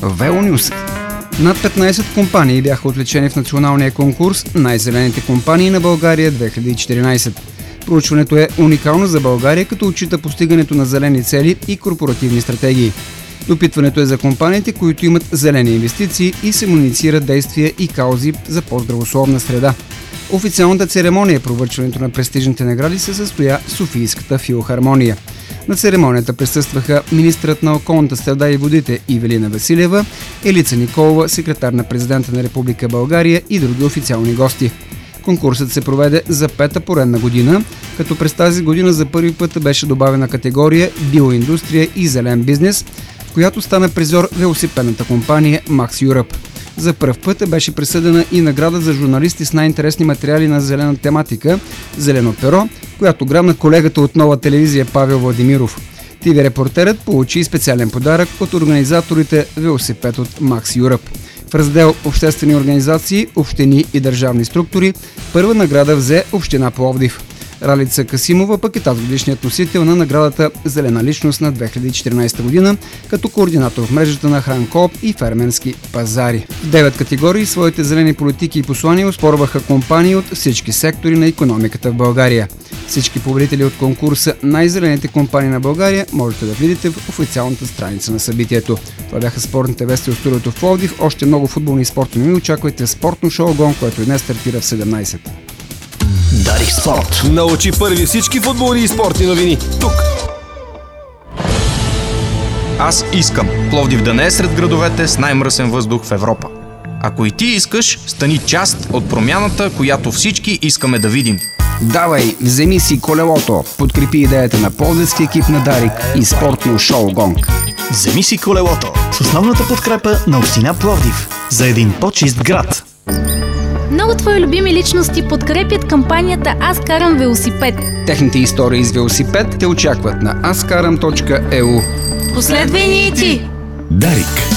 Велонюс. Над 15 компании бяха отличени в националния конкурс "Най-зелените компании на България 2014". Проучването е уникално за България, като отчита постигането на зелени цели и корпоративни стратегии. Допитването е за компаниите, които имат зелени инвестиции и се инициират действия и каузи за по-здравословна среда. Официалната церемония по връчването на престижните награди се състоя в Софийската филхармония. На церемонията присъстваха министърът на околната среда и водите Ивелина Василева, Елица Николова, секретар на президента на Република България и други официални гости. Конкурсът се проведе за пета поредна година, като през тази година за първи път беше добавена категория "Биоиндустрия и зелен бизнес", в която стана призор велосипедната компания Max Europe. За пръв път беше присъдена и награда за журналисти с най-интересни материали на зелена тематика "Зелено перо", която грабна колегата от Нова телевизия Павел Владимиров. ТВ репортерът получи и специален подарък от организаторите велосипед от Max Europe. В раздел "Обществени организации, общини и държавни структури" първа награда взе община Пловдив. Ралица Касимова пък е тазгодишният носител на наградата "Зелена личност" на 2014 година, като координатор в мрежата на Хранкоп и фермерски пазари. В 9 категории своите зелени политики и послания оспорваха компании от всички сектори на икономиката в България. Всички победители от конкурса "Най-зелените компании на България" можете да видите в официалната страница на събитието. Това бяха спортните вести от студиото в Пловдив. Още много футболни и спортни новини очаквайте в спортно шоу "Гон", което и днес стартира в 17. Дарик Спорт. Научи първи всички футболни и спортни новини тук. Аз искам Пловдив да не е сред градовете с най-мръсен въздух в Европа. Ако и ти искаш, стани част от промяната, която всички искаме да видим. Давай, вземи си колелото. Подкрепи идеята на пловдивски екип на Дарик и спортно шоу "Гонг". Вземи си колелото с основната подкрепа на община Пловдив за един по-чист град. Много твои любими личности подкрепят кампанията "Аз карам велосипед". Техните истории с велосипед те очакват на askaram.eu. Последвай ни и ти! Дарик.